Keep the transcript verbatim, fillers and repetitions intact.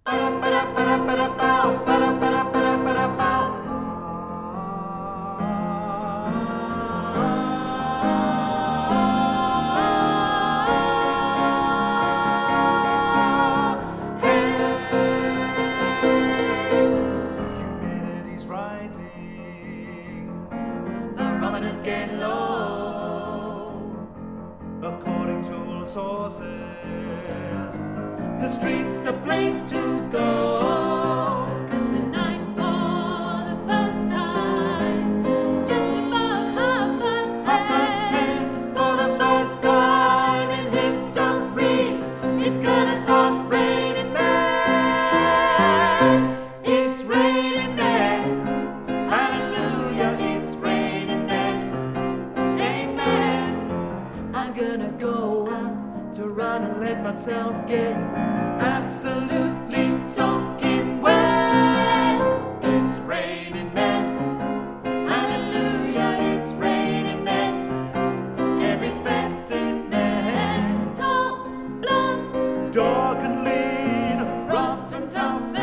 Humidity's rising, barometer's getting low. According to all sources, the street's the place to go. 'Cause tonight for the first time, just about half past ten, Half past ten, for the first time in history, it's gonna start raining men. It's raining men. Hallelujah, it's raining men. Amen. I'm gonna go out to run and let myself get absolutely soaking wet. It's raining men. Hallelujah, it's raining men. Every expensive man, tall, blonde, dark and lean, rough and tough.